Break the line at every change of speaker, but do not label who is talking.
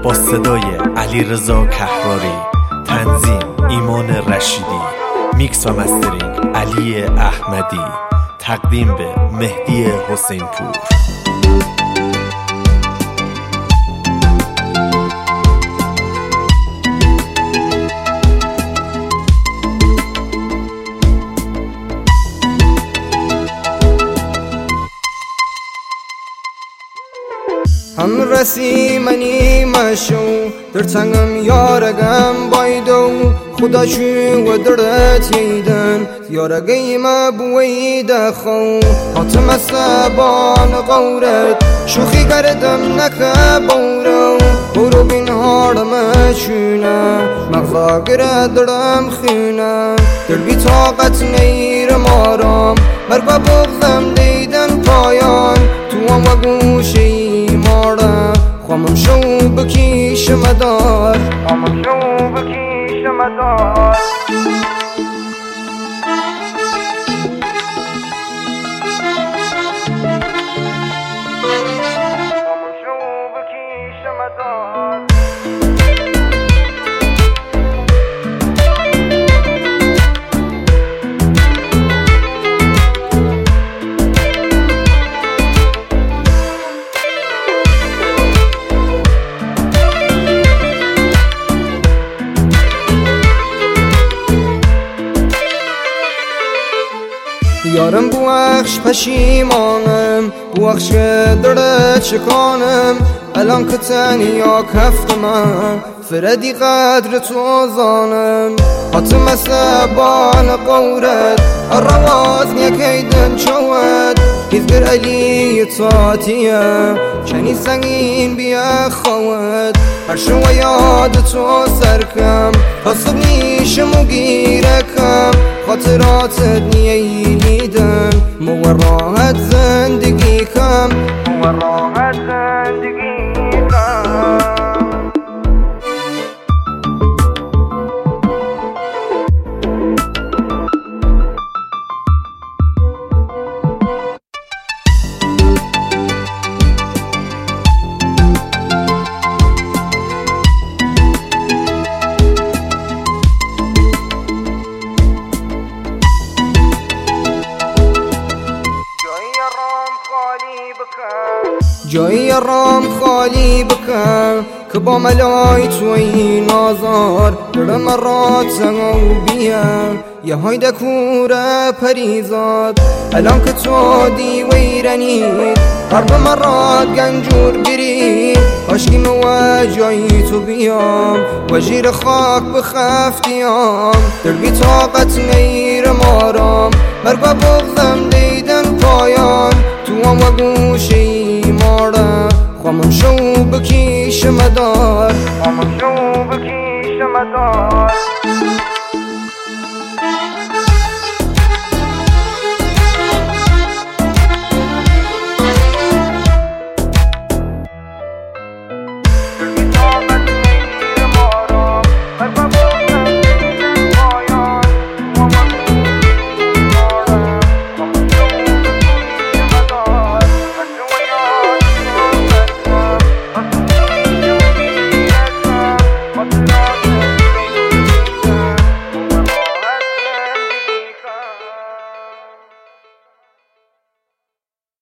با صدای علیرضا کهراری، تنظیم ایمان رشیدی، میکس و مسترینگ علی احمدی، تقدیم به مهدی حسین پور.
هم رسی منی مشو در تنگم یارگم بایدو خدا شو و درت ییدن یارگی ما بوید خو حاتم سبان قورت شوخی کردم نکه برو بین هارم چونه مغزا گرد درم خونه در بی طاقت نیرم آرام مرگا بغزم دیدن پایان تو هم و گوشی خامم شو بکیش مدار یارم بوخش پشیمانم بوخش دره چکانم الان که تنیا کفت من فردی قدر تو زانم حاتم سبان قورت الرواز نیکیدن چوت هیزگر علی تاتیه چنی سنگین بیا خوت هر شو یاد تو سرکم حسب نیشم و گیرکم خاطراتت نیدن مورات زندگی کم جایی رام خالی بکن که با ملای توی نازار درم رات سنگو بیان یه های دکوره پریزاد الان که تو دیویرنید قرب مرات گنجور گرید عشقی و جایی تو بیام و جیر خاک بخفتیام در بی طاقت نیرم آرام مرگا بغزم دیدن پایان تو هم و گوشی خامم شو بکیش مدار